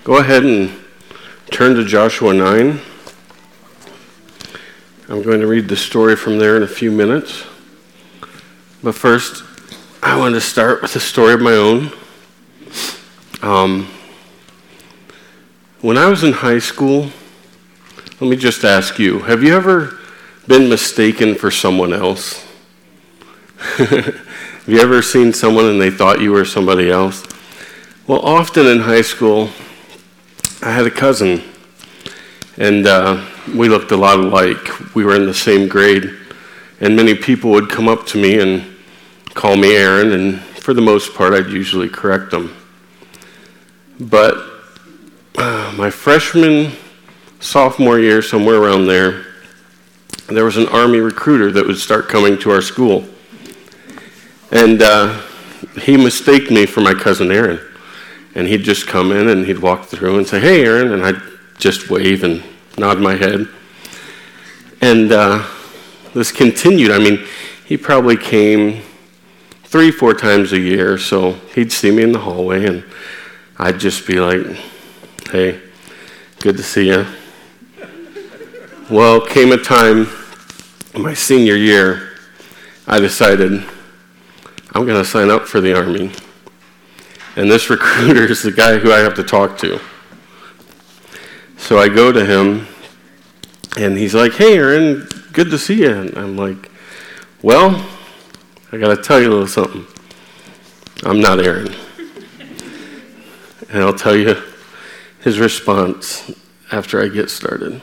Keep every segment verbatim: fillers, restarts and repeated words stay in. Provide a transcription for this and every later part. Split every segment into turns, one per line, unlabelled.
Go ahead and turn to Joshua nine. I'm going to read the story from there in a few minutes. But first, I want to start with a story of my own. Um, when I was in high school, let me just ask you, have you ever been mistaken for someone else? Have you ever seen someone and they thought you were somebody else? Well, often in high school, I had a cousin, and uh, we looked a lot alike. We were in the same grade, and many people would come up to me and call me Aaron, and for the most part, I'd usually correct them. But uh, my freshman, sophomore year, somewhere around there, there was an Army recruiter that would start coming to our school. And uh, he mistaked me for my cousin Aaron. And he'd just come in and he'd walk through and say, "Hey, Aaron," and I'd just wave and nod my head. And uh, this continued. I mean, he probably came three, four times a year, so he'd see me in the hallway, and I'd just be like, "Hey, good to see you." Well, came a time, my senior year, I decided I'm going to sign up for the Army. And this recruiter is the guy who I have to talk to. So I go to him, and he's like, "Hey, Aaron, good to see you." And I'm like, "Well, I got to tell you a little something. I'm not Aaron." And I'll tell you his response after I get started.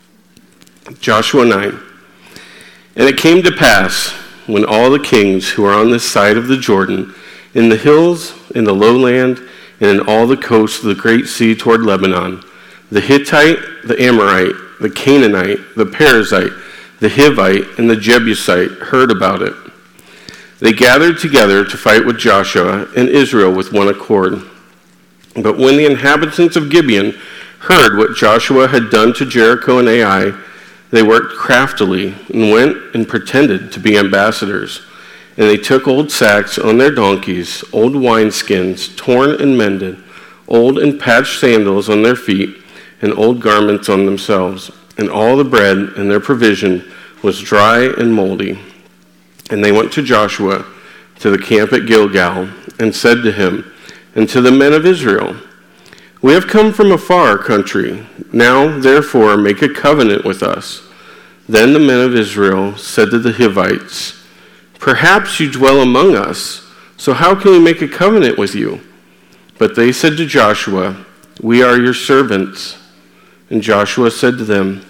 Joshua nine. "And it came to pass, when all the kings who are on this side of the Jordan, in the hills, in the lowland, and in all the coasts of the great sea toward Lebanon, the Hittite, the Amorite, the Canaanite, the Perizzite, the Hivite, and the Jebusite heard about it, they gathered together to fight with Joshua and Israel with one accord. But when the inhabitants of Gibeon heard what Joshua had done to Jericho and Ai, they worked craftily and went and pretended to be ambassadors. And they took old sacks on their donkeys, old wineskins, torn and mended, old and patched sandals on their feet, and old garments on themselves. And all the bread and their provision was dry and moldy. And they went to Joshua to the camp at Gilgal, and said to him and to the men of Israel, 'We have come from a far country. Now, therefore, make a covenant with us.' Then the men of Israel said to the Hivites, 'Perhaps you dwell among us, so how can we make a covenant with you?' But they said to Joshua, 'We are your servants.' And Joshua said to them,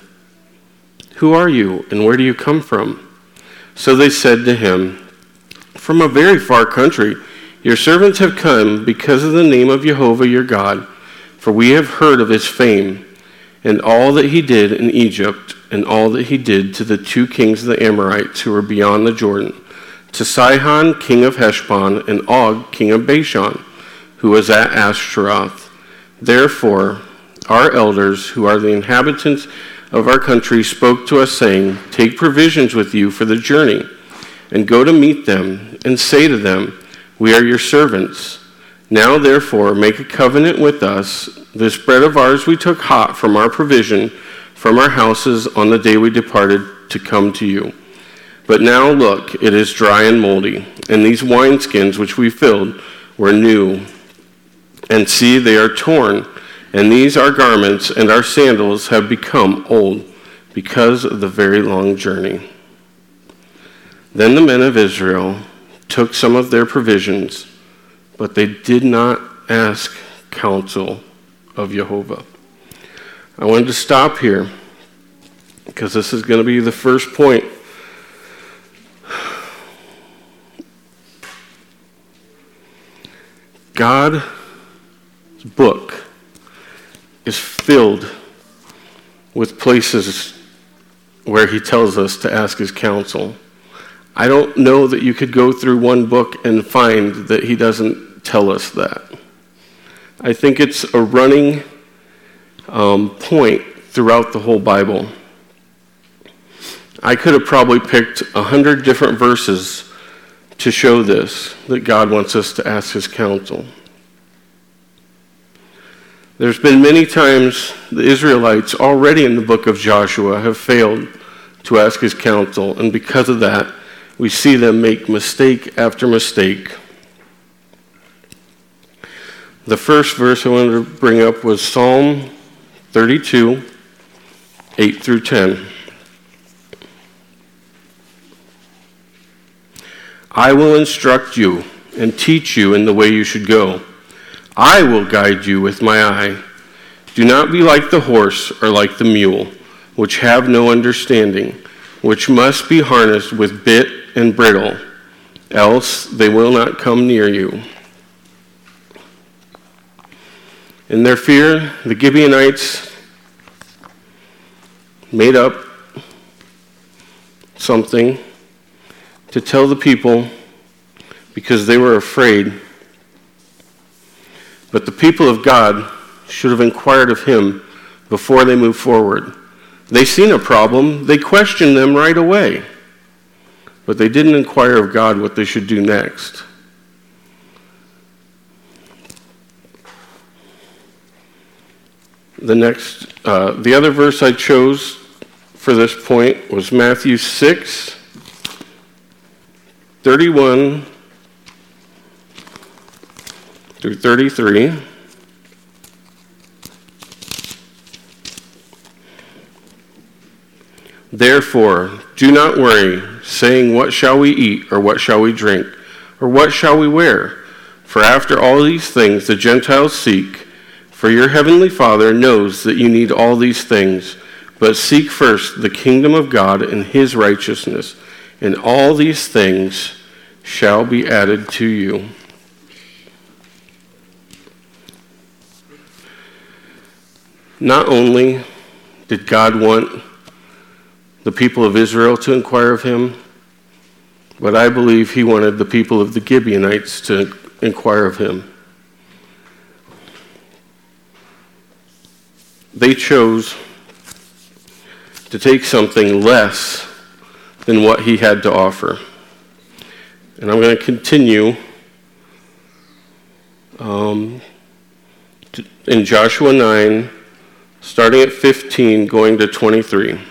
'Who are you, and where do you come from?' So they said to him, 'From a very far country. Your servants have come because of the name of Jehovah your God, for we have heard of his fame, and all that he did in Egypt, and all that he did to the two kings of the Amorites who were beyond the Jordan, to Sihon, king of Heshbon, and Og, king of Bashan, who was at Ashtaroth. Therefore, our elders, who are the inhabitants of our country, spoke to us, saying, Take provisions with you for the journey, and go to meet them, and say to them, We are your servants. Now, therefore, make a covenant with us. This bread of ours we took hot from our provision, from our houses on the day we departed to come to you. But now look, it is dry and moldy, and these wineskins which we filled were new. And see, they are torn, and these our garments and our sandals have become old because of the very long journey.' Then the men of Israel took some of their provisions, but they did not ask counsel of Jehovah." I wanted to stop here because this is going to be the first point. God's book is filled with places where he tells us to ask his counsel. I don't know that you could go through one book and find that he doesn't tell us that. I think it's a running um, point throughout the whole Bible. I could have probably picked a hundred different verses to show this, that God wants us to ask his counsel. There's been many times the Israelites already in the book of Joshua have failed to ask his counsel, and because of that, we see them make mistake after mistake. The first verse I wanted to bring up was Psalm thirty-two, eight through ten. I will instruct you and teach you in the way you should go. I will guide you with my eye. Do not be like the horse or like the mule, which have no understanding, which must be harnessed with bit and bridle, else they will not come near you. In their fear, the Gibeonites made up something to tell the people because they were afraid. But the people of God should have inquired of him before they moved forward. They seen a problem, they questioned them right away. But they didn't inquire of God what they should do next. The next, uh, the other verse I chose for this point was Matthew six, thirty-one through thirty-three. Therefore, do not worry, saying, what shall we eat, or what shall we drink, or what shall we wear? For after all these things the Gentiles seek. For your heavenly Father knows that you need all these things. But seek first the kingdom of God and his righteousness, and all these things shall be added to you. Not only did God want the people of Israel to inquire of him, but I believe he wanted the people of the Gibeonites to inquire of him. They chose to take something less than what he had to offer. And I'm going to continue um, to, in Joshua nine, starting at fifteen, going to twenty-three.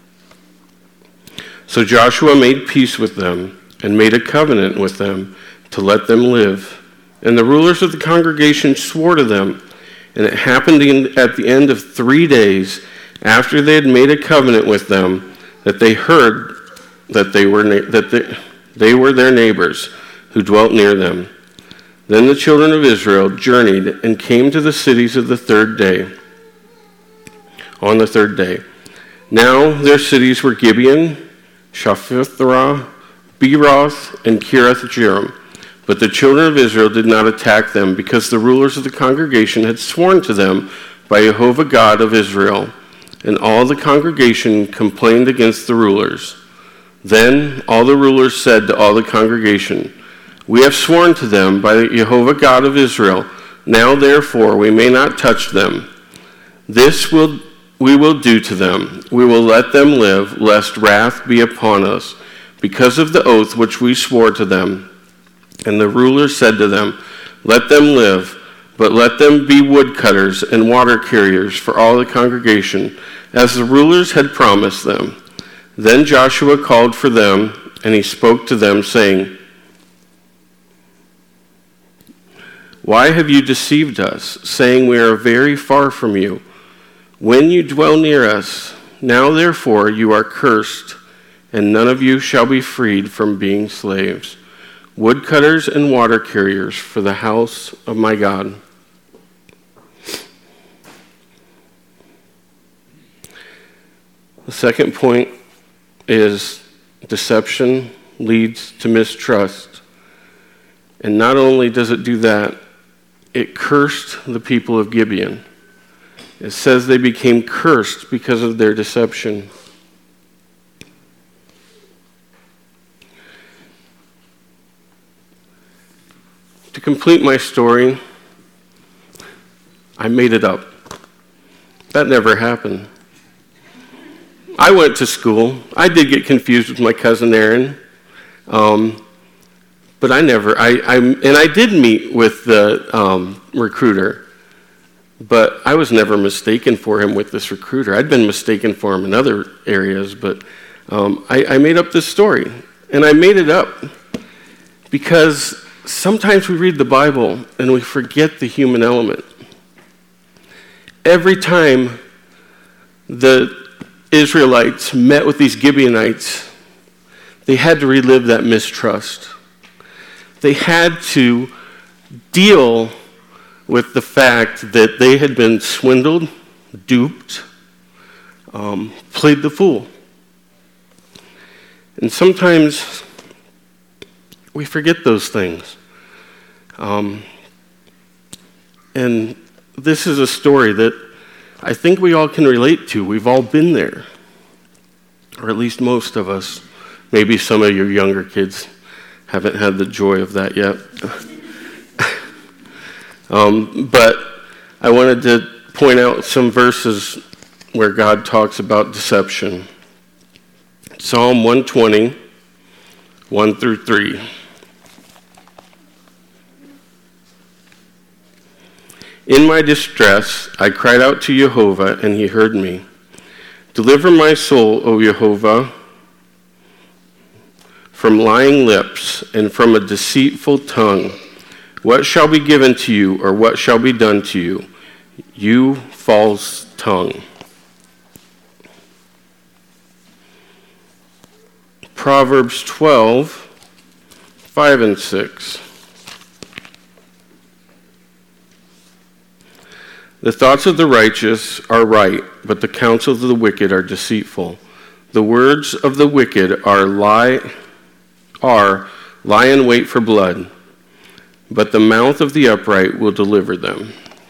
So Joshua made peace with them and made a covenant with them to let them live. And the rulers of the congregation swore to them. And it happened in, at the end of three days, after they had made a covenant with them, that they heard that they were na- that they, they were their neighbors who dwelt near them. Then the children of Israel journeyed and came to the cities of the third day. On the third day, now their cities were Gibeon, Shaphirah, Beeroth, and Kiriath-jearim. But the children of Israel did not attack them, because the rulers of the congregation had sworn to them by Jehovah God of Israel. And all the congregation complained against the rulers. Then all the rulers said to all the congregation, we have sworn to them by Jehovah God of Israel. Now therefore we may not touch them. This will we will do to them. We will let them live, lest wrath be upon us, because of the oath which we swore to them. And the rulers said to them, let them live, but let them be woodcutters and water carriers for all the congregation, as the rulers had promised them. Then Joshua called for them, and he spoke to them, saying, why have you deceived us, saying we are very far from you? When you dwell near us, now therefore you are cursed, and none of you shall be freed from being slaves. Woodcutters and water carriers for the house of my God. The second point is deception leads to mistrust. And not only does it do that, it cursed the people of Gibeon. It says they became cursed because of their deception. To complete my story, I made it up. That never happened. I went to school. I did get confused with my cousin Aaron. Um, but I never, I, I, and I did meet with the um, recruiter. But I was never mistaken for him with this recruiter. I'd been mistaken for him in other areas, but um, I, I made up this story. And I made it up because sometimes we read the Bible and we forget the human element. Every time the Israelites met with these Gibeonites, they had to relive that mistrust. They had to deal with the fact that they had been swindled, duped, um, played the fool. And sometimes we forget those things. Um, and this is a story that I think we all can relate to. We've all been there, or at least most of us. Maybe some of your younger kids haven't had the joy of that yet. Um, but I wanted to point out some verses where God talks about deception. Psalm one twenty, one through three. In my distress, I cried out to Jehovah, and he heard me. Deliver my soul, O Jehovah, from lying lips and from a deceitful tongue. What shall be given to you, or what shall be done to you, you false tongue? Proverbs twelve, five and six. The thoughts of the righteous are right, but the counsels of the wicked are deceitful. The words of the wicked are lie, are lie in wait for blood, but the mouth of the upright will deliver them.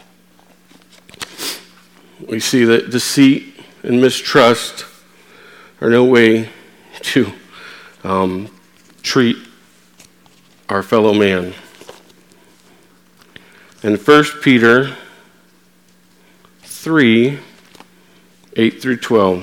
We see that deceit and mistrust are no way to um, treat our fellow man. In First Peter three, eight through twelve.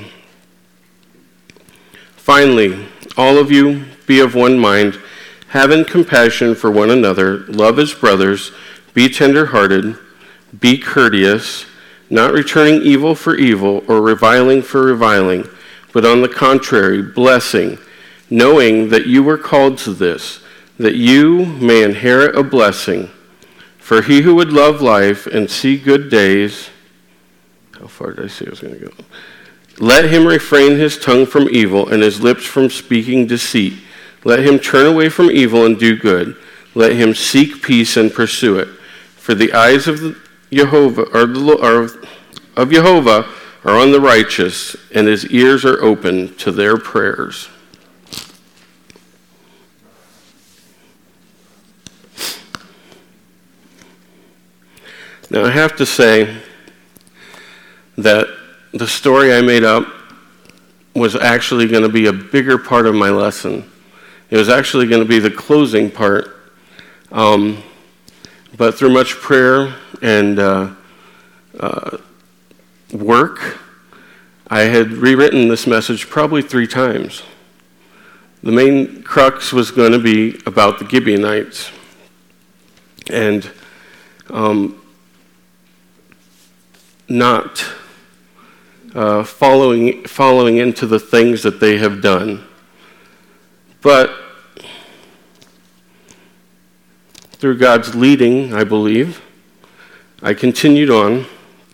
Finally, all of you be of one mind, having compassion for one another, love as brothers, be tender-hearted, be courteous, not returning evil for evil or reviling for reviling, but on the contrary, blessing, knowing that you were called to this, that you may inherit a blessing. For he who would love life and see good days, how far did I say I was going to go? Let him refrain his tongue from evil and his lips from speaking deceit. Let him turn away from evil and do good. Let him seek peace and pursue it. For the eyes of the Jehovah or the or of Jehovah are on the righteous, and his ears are open to their prayers. Now I have to say that the story I made up was actually going to be a bigger part of my lesson. It was actually going to be the closing part. Um, but through much prayer and uh, uh, work, I had rewritten this message probably three times. The main crux was going to be about the Gibeonites. And um, not uh, following, following into the things that they have done. But through God's leading, I believe, I continued on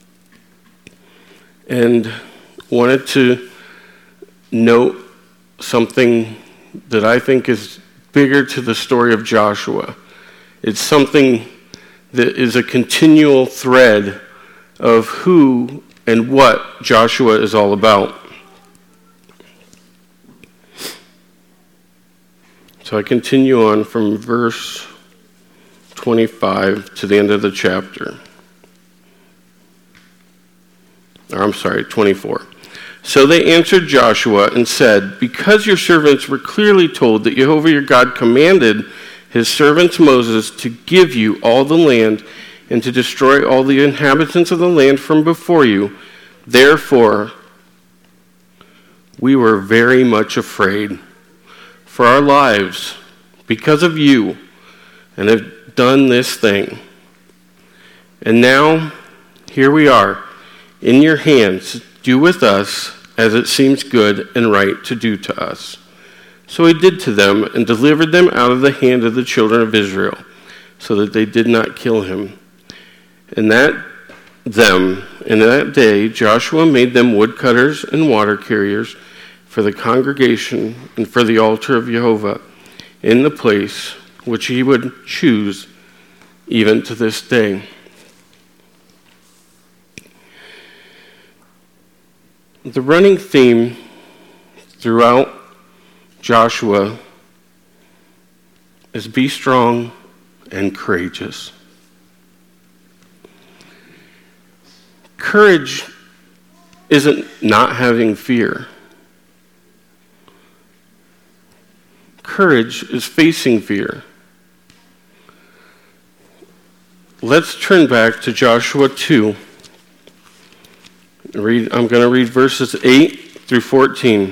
and wanted to note something that I think is bigger to the story of Joshua. It's something that is a continual thread of who and what Joshua is all about. So I continue on from verse twenty-five to the end of the chapter. Or I'm sorry, twenty-four. So they answered Joshua and said, because your servants were clearly told that Jehovah your God commanded his servant Moses to give you all the land and to destroy all the inhabitants of the land from before you, therefore we were very much afraid for our lives because of you, and have done this thing. And now Here we are, in your hands. Do with us as it seems good and right to do to us." So he did to them and delivered them out of the hand of the children of Israel, so that they did not kill him. And that them, in that day, Joshua made them woodcutters and water carriers for the congregation and for the altar of Jehovah in the place which he would choose even to this day. The running theme throughout Joshua is be strong and courageous. Courage isn't not having fear. Courage is facing fear. Let's turn back to Joshua two. Read, I'm going to read verses eight through fourteen.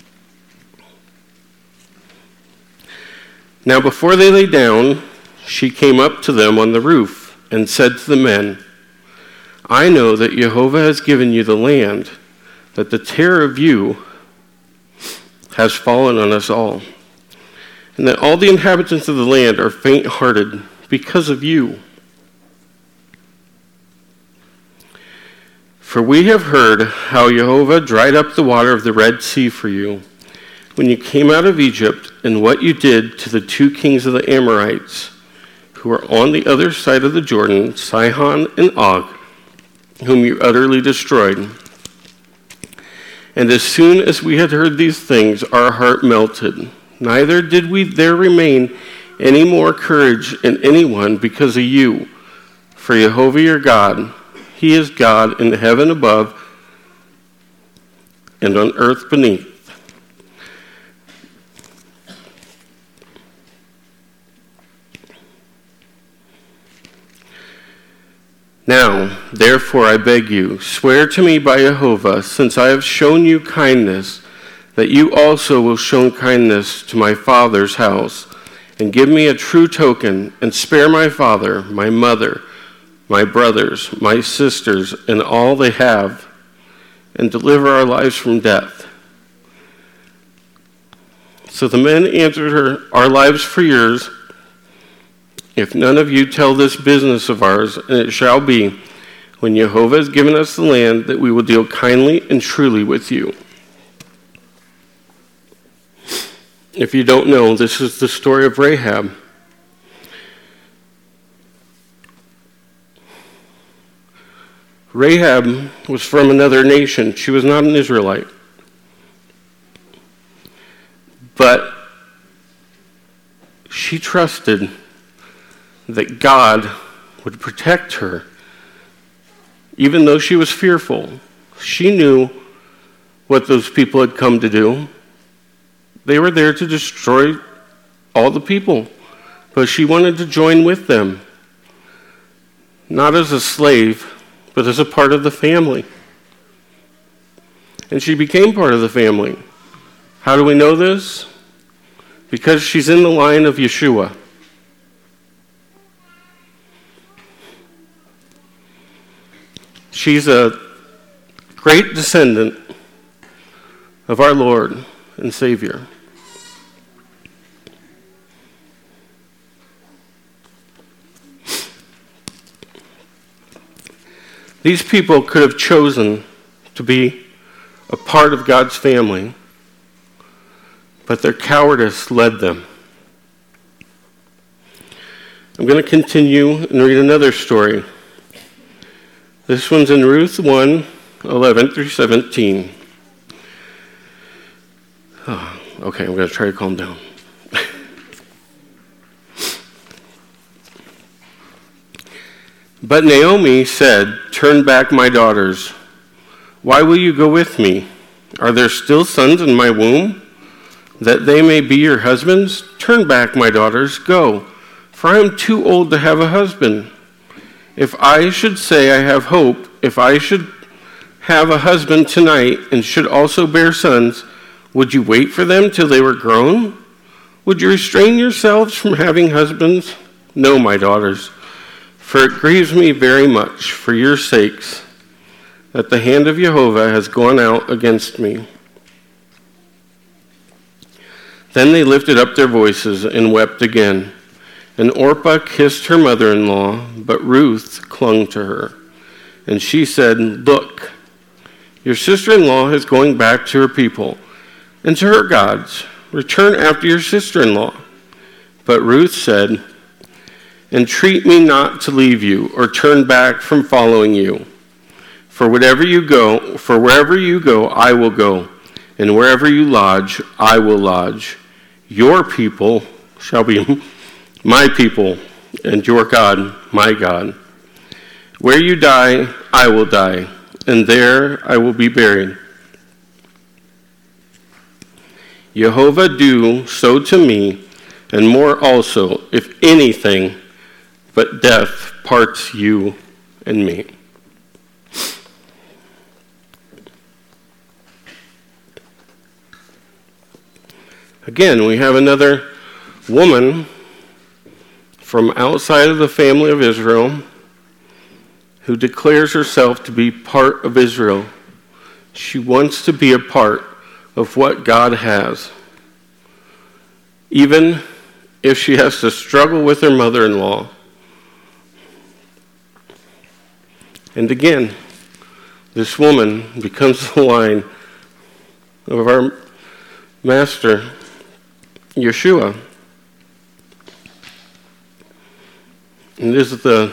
Now before they lay down, she came up to them on the roof and said to the men, "I know that Jehovah has given you the land, that the terror of you has fallen on us all, and that all the inhabitants of the land are faint-hearted because of you. For we have heard how Jehovah dried up the water of the Red Sea for you when you came out of Egypt, and what you did to the two kings of the Amorites who were on the other side of the Jordan, Sihon and Og, whom you utterly destroyed. And as soon as we had heard these things, our heart melted. Neither did we there remain any more courage in anyone because of you. For Jehovah your God, he is God in heaven above and on earth beneath. Now, therefore, I beg you, swear to me by Jehovah, since I have shown you kindness, that you also will show kindness to my father's house, and give me a true token, and spare my father, my mother, my brothers, my sisters, and all they have, and deliver our lives from death." So the men answered her, "Our lives for yours, if none of you tell this business of ours, and it shall be, when Jehovah has given us the land, that we will deal kindly and truly with you." If you don't know, this is the story of Rahab. Rahab was from another nation. She was not an Israelite. But she trusted that God would protect her, even though she was fearful. She knew what those people had come to do. They were there to destroy all the people, but she wanted to join with them, not as a slave, but as a part of the family. And she became part of the family. How do we know this? Because she's in the line of Yeshua. She's a great descendant of our Lord and Savior. These people could have chosen to be a part of God's family, but their cowardice led them. I'm going to continue and read another story. This one's in Ruth one, eleven through seventeen. Oh, okay, I'm going to try to calm down. But Naomi said, "Turn back, my daughters. Why will you go with me? Are there still sons in my womb, that they may be your husbands? Turn back, my daughters, go, for I am too old to have a husband. If I should say I have hope, if I should have a husband tonight and should also bear sons, would you wait for them till they were grown? Would you restrain yourselves from having husbands? No, my daughters. For it grieves me very much for your sakes that the hand of Jehovah has gone out against me. Then they lifted up their voices and wept again. And Orpah kissed her mother-in-law, but Ruth clung to her. And she said, "Look, your sister-in-law is going back to her people and to her gods. Return after your sister-in-law." But Ruth said, "Entreat me not to leave you or turn back from following you. For whatever you go, for wherever you go, I will go, and wherever you lodge, I will lodge. Your people shall be my people, and your God, my God. Where you die, I will die, and there I will be buried. Jehovah do so to me, and more also, if anything but death parts you and me." Again, we have another woman from outside of the family of Israel who declares herself to be part of Israel. She wants to be a part of what God has, even if she has to struggle with her mother-in-law. And again, this woman becomes the line of our master, Yeshua. And this is the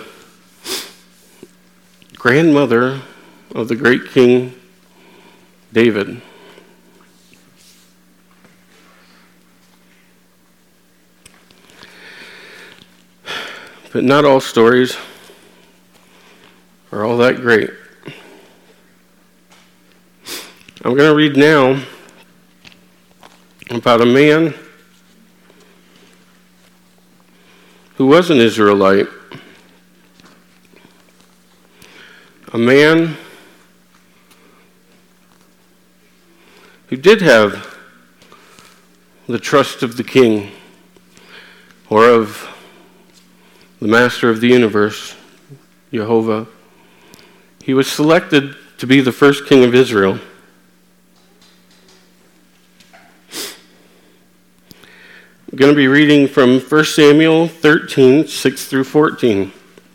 grandmother of the great King David. But not all stories are all that great. I'm going to read now about a man who was an Israelite, a man who did have the trust of the king or of the master of the universe, Jehovah. He was selected to be the first king of Israel. I'm going to be reading from First Samuel thirteen, six through fourteen.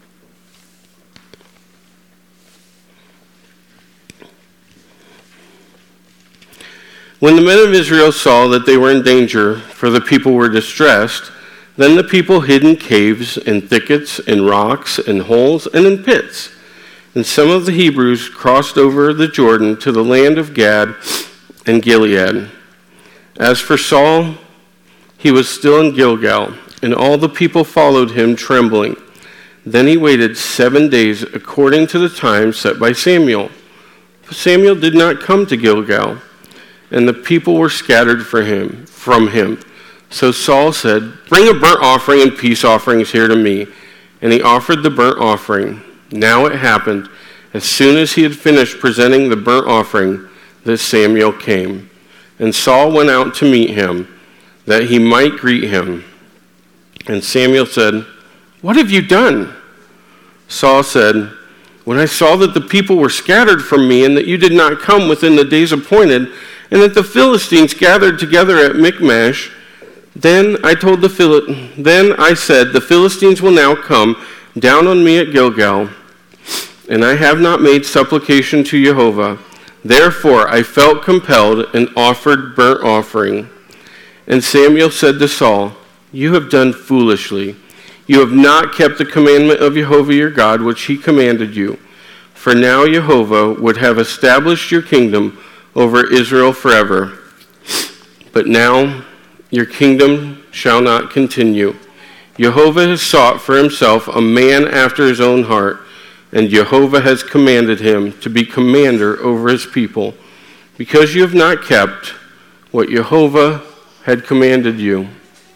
When the men of Israel saw that they were in danger, for the people were distressed, then the people hid in caves and thickets and rocks and holes and in pits. And some of the Hebrews crossed over the Jordan to the land of Gad and Gilead. As for Saul, he was still in Gilgal, and all the people followed him trembling. Then he waited seven days according to the time set by Samuel. But Samuel did not come to Gilgal, and the people were scattered for him, from him. So Saul said, "Bring a burnt offering and peace offerings here to me." And he offered the burnt offering. Now it happened, as soon as he had finished presenting the burnt offering, that Samuel came. And Saul went out to meet him, that he might greet him. And Samuel said, "What have you done?" Saul said, "When I saw that the people were scattered from me, and that you did not come within the days appointed, and that the Philistines gathered together at Michmash, then I told the Phil- then I said, the Philistines will now come down on me at Gilgal, and I have not made supplication to Jehovah. Therefore I felt compelled and offered burnt offering." And Samuel said to Saul, "You have done foolishly. You have not kept the commandment of Jehovah your God, which he commanded you. For now Jehovah would have established your kingdom over Israel forever. But now your kingdom shall not continue. Jehovah has sought for himself a man after his own heart, and Jehovah has commanded him to be commander over his people, because you have not kept what Jehovah had commanded you."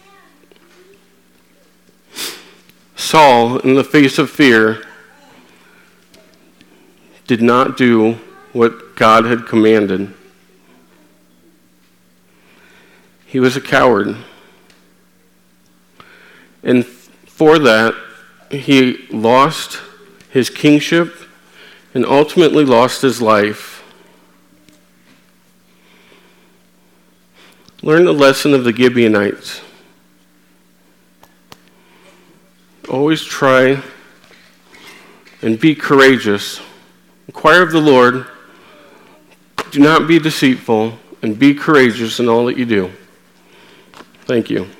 Saul, in the face of fear, did not do what God had commanded. He was a coward. And for that, he lost his kingship and ultimately lost his life. Learn the lesson of the Gibeonites. Always try and be courageous. Inquire of the Lord. Do not be deceitful, and be courageous in all that you do. Thank you.